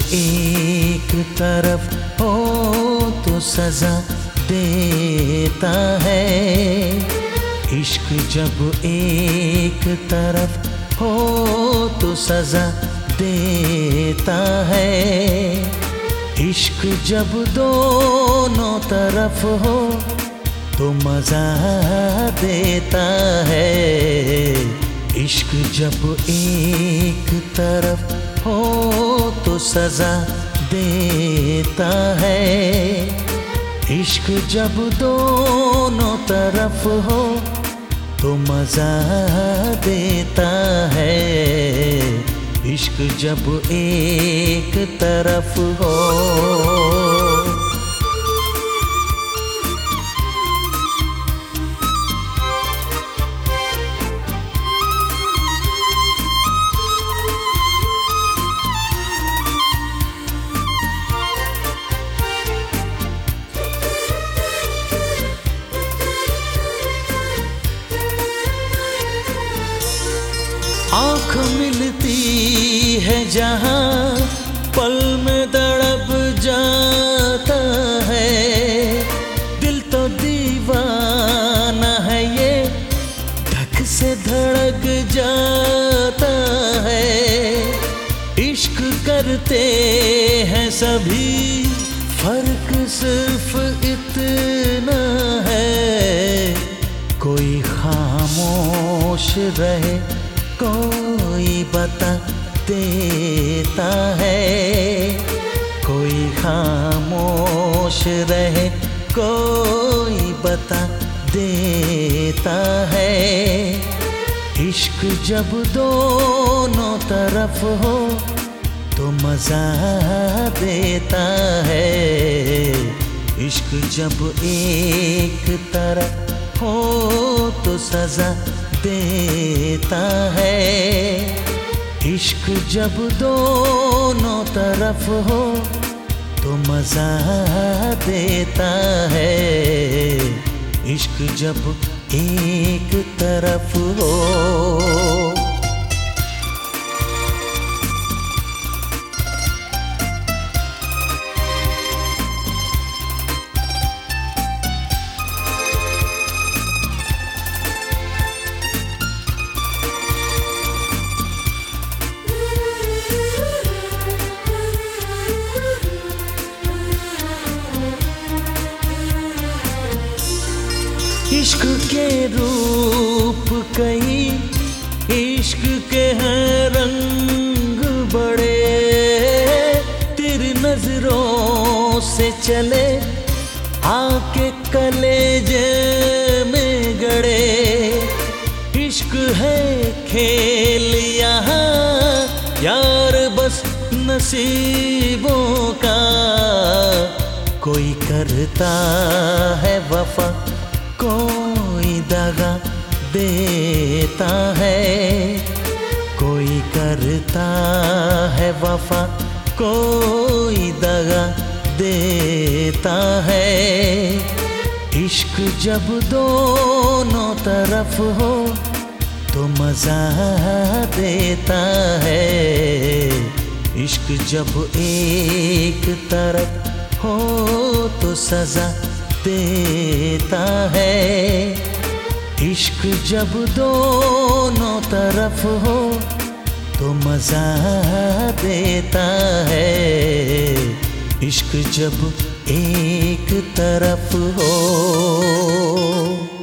एक तरफ हो तो सजा देता है। इश्क जब एक तरफ हो तो सजा देता है। इश्क जब दोनों तरफ हो तो मजा देता है। इश्क जब एक तरफ हो तो सजा देता है। इश्क जब दोनों तरफ हो तो मजा देता है। इश्क जब एक तरफ हो। आँख मिलती है जहाँ पल में तड़प जाता है। दिल तो दीवाना है ये धक से धड़क जाता है। इश्क करते हैं सभी, फर्क सिर्फ इतना है। कोई खामोश रहे, कोई बता देता है। कोई खामोश रहे, कोई बता देता है। इश्क जब दोनों तरफ हो तो मजा देता है। इश्क जब एक तरफ हो तो सजा देता है। इश्क जब दोनों तरफ हो तो मजा देता है। इश्क जब एक तरफ हो। इश्क के रूप कई, इश्क के हैं रंग बड़े। तेरी नजरों से चले आके कलेजे में गड़े। इश्क है खेल यहाँ यार बस नसीबों का। कोई करता है वफा, कोई दगा देता है। कोई करता है वफा, कोई दगा देता है। इश्क जब दोनों तरफ हो तो मजा देता है। इश्क जब एक तरफ हो तो सजा देता है। इश्क जब दोनों तरफ हो तो मजा देता है। इश्क जब एक तरफ हो।